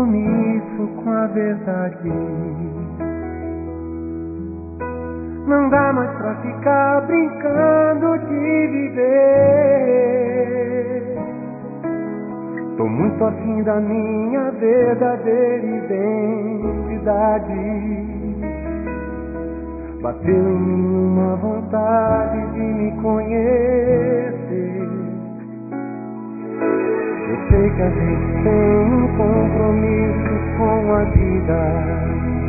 compromisso com a verdade. Não dá mais pra ficar brincando de viver. Tô muito afim da minha verdadeira identidade. Bateu em mim uma vontade de me conhecer. Eu sei que a gente tem um compromisso com a vida.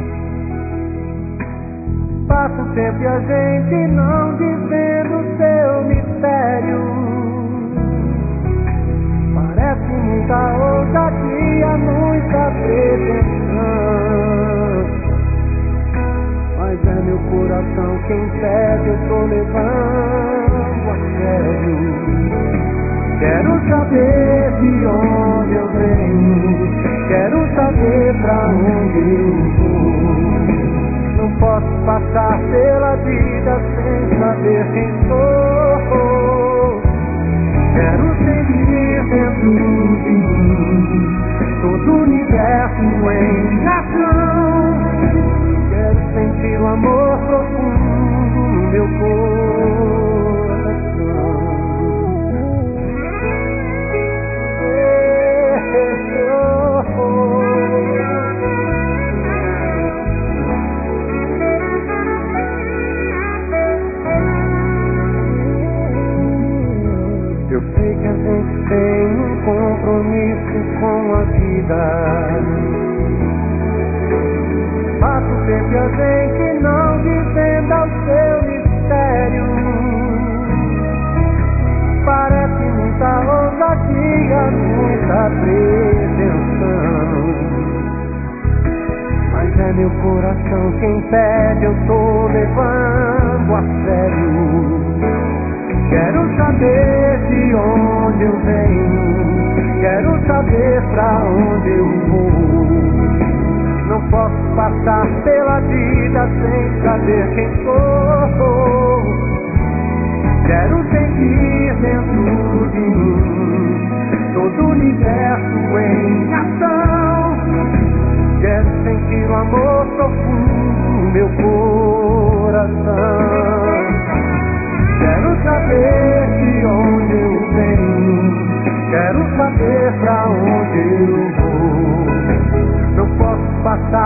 Passa o tempo e a gente não dizendo o seu mistério. Parece muita ousadia, muita pretensão, mas é meu coração quem pede, eu tô levando a sério. Quero saber de onde eu venho, quero saber pra onde eu vou. Não posso passar pela vida sem saber quem sou. Quero sentir dentro de mim todo o universo em ação. Quero sentir o amor profundo no meu coração. Eu sei que a gente tem um compromisso com a vida. Passa o tempo e a gente não desvenda o seu mistério. Parece muita ousadia, muita pretensão, mas é meu coração quem pede, eu tô levando a sério. Quero saber de onde eu venho, quero saber pra onde eu vou. Não posso passar pela vida sem saber quem sou. Quero sentir dentro de mim todo o universo em ação. Quero sentir o amor profundo no meu coração. Quero saber de onde eu venho, quero saber pra onde eu vou. Não posso passar